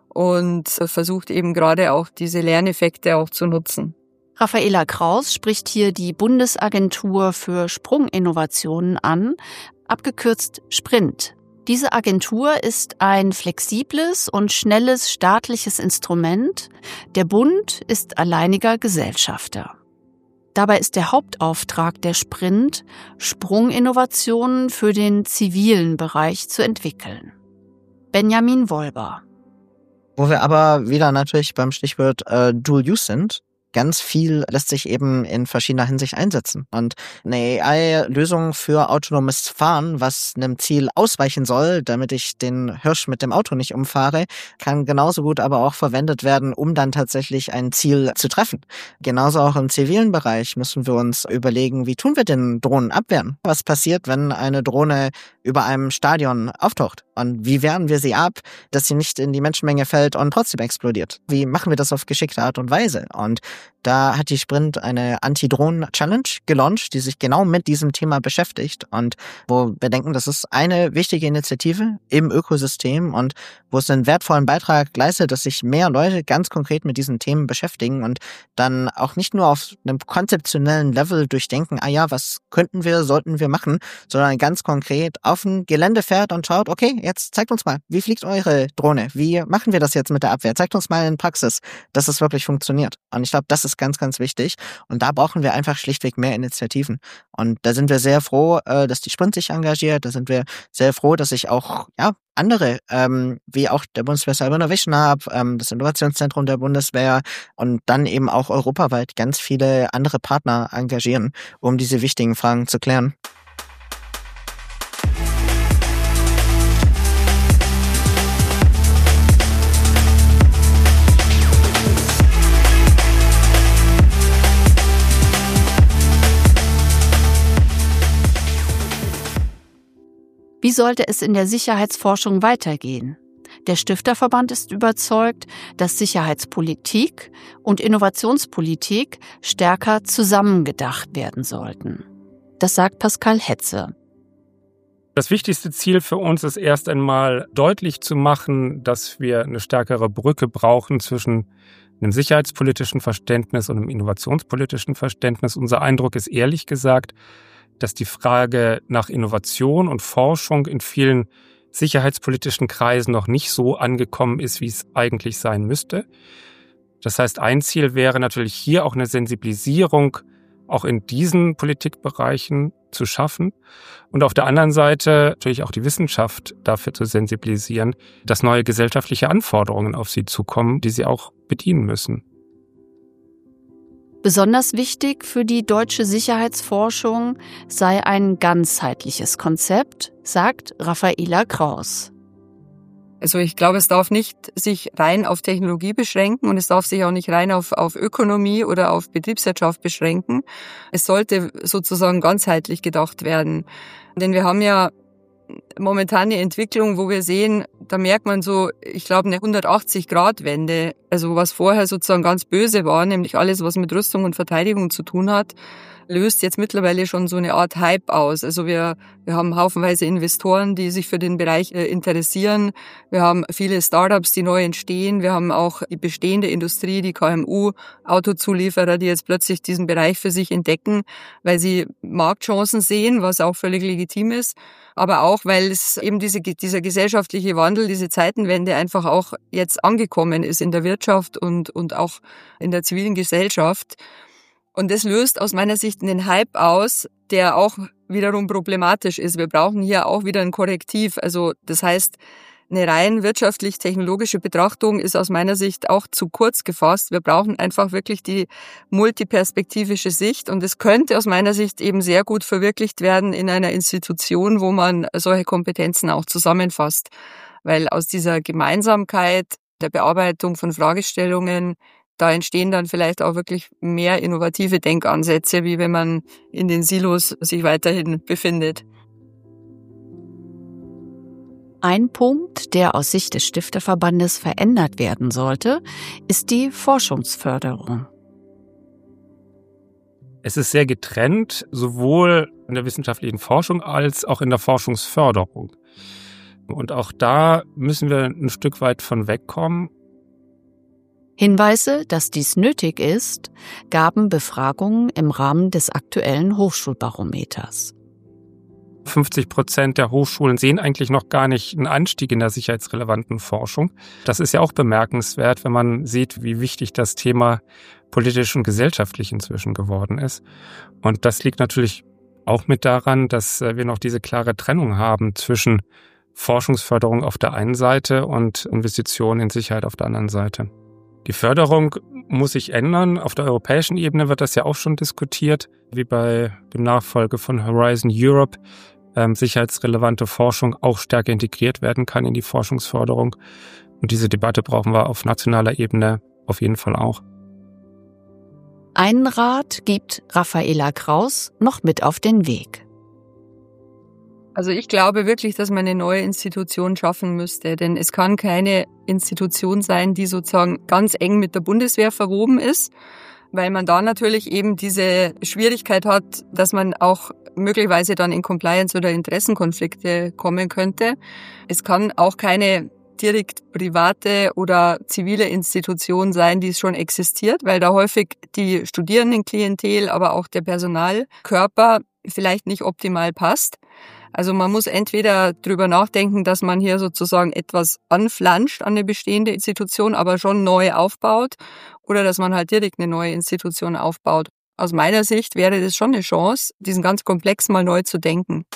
Speaker 2: und versucht eben gerade auch diese Lerneffekte auch zu nutzen.
Speaker 4: Raffaela Kraus spricht hier die Bundesagentur für Sprunginnovationen an, abgekürzt Sprint. Diese Agentur ist ein flexibles und schnelles staatliches Instrument. Der Bund ist alleiniger Gesellschafter. Dabei ist der Hauptauftrag der Sprint, Sprunginnovationen für den zivilen Bereich zu entwickeln. Benjamin Wolber.
Speaker 1: Wo wir aber wieder natürlich beim Stichwort äh, Dual Use sind. Ganz viel lässt sich eben in verschiedener Hinsicht einsetzen. Und eine A I-Lösung für autonomes Fahren, was einem Ziel ausweichen soll, damit ich den Hirsch mit dem Auto nicht umfahre, kann genauso gut aber auch verwendet werden, um dann tatsächlich ein Ziel zu treffen. Genauso auch im zivilen Bereich müssen wir uns überlegen, wie tun wir denn Drohnen abwehren? Was passiert, wenn eine Drohne über einem Stadion auftaucht? Und wie wehren wir sie ab, dass sie nicht in die Menschenmenge fällt und trotzdem explodiert? Wie machen wir das auf geschickte Art und Weise? Und da hat die Sprint eine Anti-Drohnen-Challenge gelauncht, die sich genau mit diesem Thema beschäftigt und wo wir denken, das ist eine wichtige Initiative im Ökosystem und wo es einen wertvollen Beitrag leistet, dass sich mehr Leute ganz konkret mit diesen Themen beschäftigen und dann auch nicht nur auf einem konzeptionellen Level durchdenken, ah ja, was könnten wir, sollten wir machen, sondern ganz konkret auf ein Gelände fährt und schaut, okay, jetzt zeigt uns mal, wie fliegt eure Drohne? Wie machen wir das jetzt mit der Abwehr? Zeigt uns mal in Praxis, dass es wirklich funktioniert. Und ich glaube, das ist ganz, ganz wichtig. Und da brauchen wir einfach schlichtweg mehr Initiativen. Und da sind wir sehr froh, dass die Sprint sich engagiert. Da sind wir sehr froh, dass sich auch ja andere, ähm, wie auch der Bundeswehr Cyber Innovation Hub, ähm, das Innovationszentrum der Bundeswehr und dann eben auch europaweit ganz viele andere Partner engagieren, um diese wichtigen Fragen zu klären.
Speaker 4: Wie sollte es in der Sicherheitsforschung weitergehen? Der Stifterverband ist überzeugt, dass Sicherheitspolitik und Innovationspolitik stärker zusammengedacht werden sollten. Das sagt Pascal Hetze.
Speaker 7: Das wichtigste Ziel für uns ist erst einmal deutlich zu machen, dass wir eine stärkere Brücke brauchen zwischen einem sicherheitspolitischen Verständnis und einem innovationspolitischen Verständnis. Unser Eindruck ist ehrlich gesagt, dass die Frage nach Innovation und Forschung in vielen sicherheitspolitischen Kreisen noch nicht so angekommen ist, wie es eigentlich sein müsste. Das heißt, ein Ziel wäre natürlich hier auch eine Sensibilisierung auch in diesen Politikbereichen zu schaffen und auf der anderen Seite natürlich auch die Wissenschaft dafür zu sensibilisieren, dass neue gesellschaftliche Anforderungen auf sie zukommen, die sie auch bedienen müssen.
Speaker 4: Besonders wichtig für die deutsche Sicherheitsforschung sei ein ganzheitliches Konzept, sagt Raffaela Kraus.
Speaker 2: Also ich glaube, es darf nicht sich rein auf Technologie beschränken und es darf sich auch nicht rein auf, auf Ökonomie oder auf Betriebswirtschaft beschränken. Es sollte sozusagen ganzheitlich gedacht werden. Denn wir haben ja momentan eine Entwicklung, wo wir sehen, da merkt man so, ich glaube, eine hundertachtzig-Grad-Wende, also was vorher sozusagen ganz böse war, nämlich alles, was mit Rüstung und Verteidigung zu tun hat, löst jetzt mittlerweile schon so eine Art Hype aus. Also wir, wir haben haufenweise Investoren, die sich für den Bereich äh, interessieren. Wir haben viele Startups, die neu entstehen. Wir haben auch die bestehende Industrie, die K M U, Autozulieferer, die jetzt plötzlich diesen Bereich für sich entdecken, weil sie Marktchancen sehen, was auch völlig legitim ist. Aber auch, weil es eben diese, dieser gesellschaftliche Wandel, diese Zeitenwende einfach auch jetzt angekommen ist in der Wirtschaft und, und auch in der zivilen Gesellschaft. Und das löst aus meiner Sicht einen Hype aus, der auch wiederum problematisch ist. Wir brauchen hier auch wieder ein Korrektiv. Also das heißt, eine rein wirtschaftlich-technologische Betrachtung ist aus meiner Sicht auch zu kurz gefasst. Wir brauchen einfach wirklich die multiperspektivische Sicht. Und es könnte aus meiner Sicht eben sehr gut verwirklicht werden in einer Institution, wo man solche Kompetenzen auch zusammenfasst. Weil aus dieser Gemeinsamkeit der Bearbeitung von Fragestellungen da entstehen dann vielleicht auch wirklich mehr innovative Denkansätze, wie wenn man in den Silos sich weiterhin befindet.
Speaker 4: Ein Punkt, der aus Sicht des Stifterverbandes verändert werden sollte, ist die Forschungsförderung.
Speaker 7: Es ist sehr getrennt, sowohl in der wissenschaftlichen Forschung als auch in der Forschungsförderung. Und auch da müssen wir ein Stück weit von wegkommen.
Speaker 4: Hinweise, dass dies nötig ist, gaben Befragungen im Rahmen des aktuellen Hochschulbarometers.
Speaker 7: fünfzig Prozent der Hochschulen sehen eigentlich noch gar nicht einen Anstieg in der sicherheitsrelevanten Forschung. Das ist ja auch bemerkenswert, wenn man sieht, wie wichtig das Thema politisch und gesellschaftlich inzwischen geworden ist. Und das liegt natürlich auch mit daran, dass wir noch diese klare Trennung haben zwischen Forschungsförderung auf der einen Seite und Investitionen in Sicherheit auf der anderen Seite. Die Förderung muss sich ändern. Auf der europäischen Ebene wird das ja auch schon diskutiert, wie bei dem Nachfolger von Horizon Europe ähm, sicherheitsrelevante Forschung auch stärker integriert werden kann in die Forschungsförderung. Und diese Debatte brauchen wir auf nationaler Ebene auf jeden Fall auch.
Speaker 4: Einen Rat gibt Raffaela Kraus noch mit auf den Weg.
Speaker 2: Also ich glaube wirklich, dass man eine neue Institution schaffen müsste, denn es kann keine Institution sein, die sozusagen ganz eng mit der Bundeswehr verwoben ist, weil man da natürlich eben diese Schwierigkeit hat, dass man auch möglicherweise dann in Compliance oder Interessenkonflikte kommen könnte. Es kann auch keine direkt private oder zivile Institution sein, die es schon existiert, weil da häufig die Studierendenklientel, aber auch der Personalkörper vielleicht nicht optimal passt. Also man muss entweder drüber nachdenken, dass man hier sozusagen etwas anflanscht an eine bestehende Institution, aber schon neu aufbaut, oder dass man halt direkt eine neue Institution aufbaut. Aus meiner Sicht wäre das schon eine Chance, diesen ganz Komplex mal neu zu denken.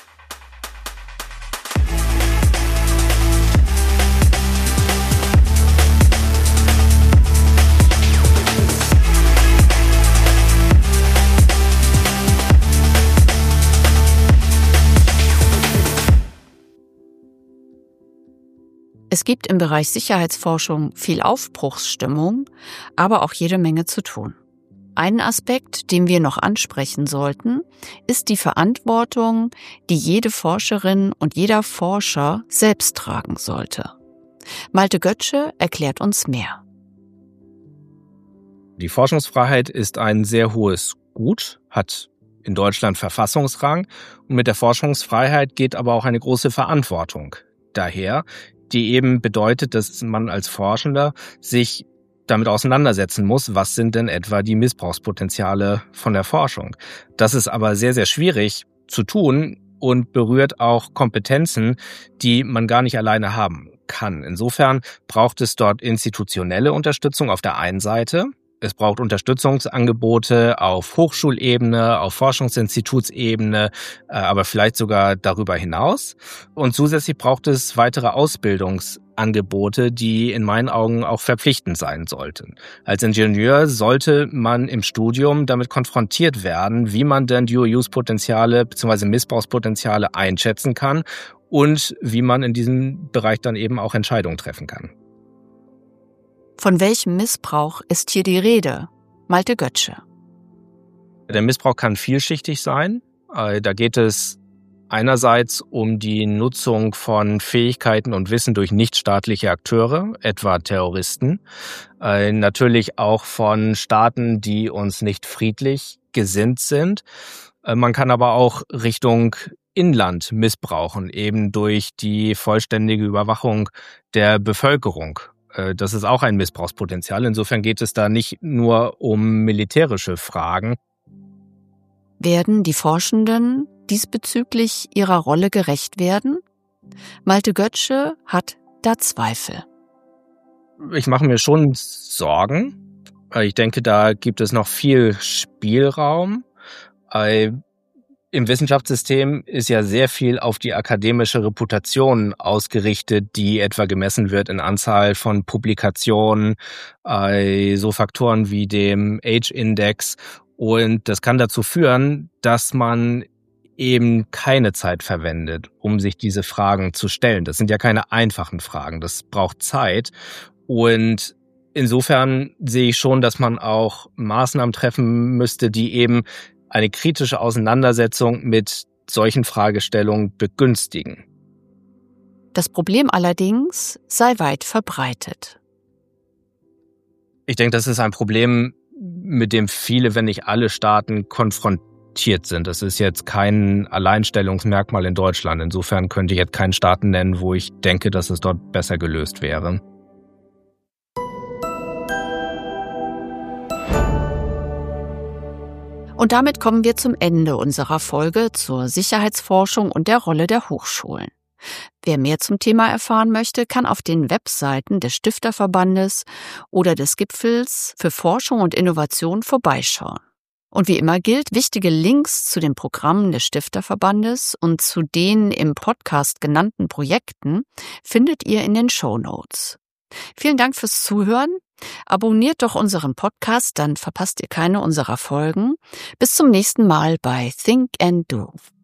Speaker 4: Es gibt im Bereich Sicherheitsforschung viel Aufbruchsstimmung, aber auch jede Menge zu tun. Ein Aspekt, den wir noch ansprechen sollten, ist die Verantwortung, die jede Forscherin und jeder Forscher selbst tragen sollte. Malte Götzsche erklärt uns mehr.
Speaker 3: Die Forschungsfreiheit ist ein sehr hohes Gut, hat in Deutschland Verfassungsrang, und mit der Forschungsfreiheit geht aber auch eine große Verantwortung daher, die eben bedeutet, dass man als Forschender sich damit auseinandersetzen muss, was sind denn etwa die Missbrauchspotenziale von der Forschung. Das ist aber sehr, sehr schwierig zu tun und berührt auch Kompetenzen, die man gar nicht alleine haben kann. Insofern braucht es dort institutionelle Unterstützung auf der einen Seite, Es braucht Unterstützungsangebote auf Hochschulebene, auf Forschungsinstitutsebene, aber vielleicht sogar darüber hinaus. Und zusätzlich braucht es weitere Ausbildungsangebote, die in meinen Augen auch verpflichtend sein sollten. Als Ingenieur sollte man im Studium damit konfrontiert werden, wie man denn Dual-Use-Potenziale bzw. Missbrauchspotenziale einschätzen kann und wie man in diesem Bereich dann eben auch Entscheidungen treffen kann.
Speaker 4: Von welchem Missbrauch ist hier die Rede? Malte Götzsche.
Speaker 3: Der Missbrauch kann vielschichtig sein. Da geht es einerseits um die Nutzung von Fähigkeiten und Wissen durch nichtstaatliche Akteure, etwa Terroristen. Natürlich auch von Staaten, die uns nicht friedlich gesinnt sind. Man kann aber auch Richtung Inland missbrauchen, eben durch die vollständige Überwachung der Bevölkerung. Das ist auch ein Missbrauchspotenzial. Insofern geht es da nicht nur um militärische Fragen.
Speaker 4: Werden die Forschenden diesbezüglich ihrer Rolle gerecht werden? Malte Götzsche hat da Zweifel.
Speaker 3: Ich mache mir schon Sorgen. Ich denke, da gibt es noch viel Spielraum. Im Wissenschaftssystem ist ja sehr viel auf die akademische Reputation ausgerichtet, die etwa gemessen wird in Anzahl von Publikationen, so Faktoren wie dem Age-Index. Und das kann dazu führen, dass man eben keine Zeit verwendet, um sich diese Fragen zu stellen. Das sind ja keine einfachen Fragen, das braucht Zeit. Und insofern sehe ich schon, dass man auch Maßnahmen treffen müsste, die eben eine kritische Auseinandersetzung mit solchen Fragestellungen begünstigen.
Speaker 4: Das Problem allerdings sei weit verbreitet.
Speaker 3: Ich denke, das ist ein Problem, mit dem viele, wenn nicht alle Staaten konfrontiert sind. Das ist jetzt kein Alleinstellungsmerkmal in Deutschland. Insofern könnte ich jetzt keinen Staaten nennen, wo ich denke, dass es dort besser gelöst wäre.
Speaker 4: Und damit kommen wir zum Ende unserer Folge zur Sicherheitsforschung und der Rolle der Hochschulen. Wer mehr zum Thema erfahren möchte, kann auf den Webseiten des Stifterverbandes oder des Gipfels für Forschung und Innovation vorbeischauen. Und wie immer gilt, wichtige Links zu den Programmen des Stifterverbandes und zu den im Podcast genannten Projekten findet ihr in den Shownotes. Vielen Dank fürs Zuhören. Abonniert doch unseren Podcast, dann verpasst ihr keine unserer Folgen. Bis zum nächsten Mal bei Think and Do.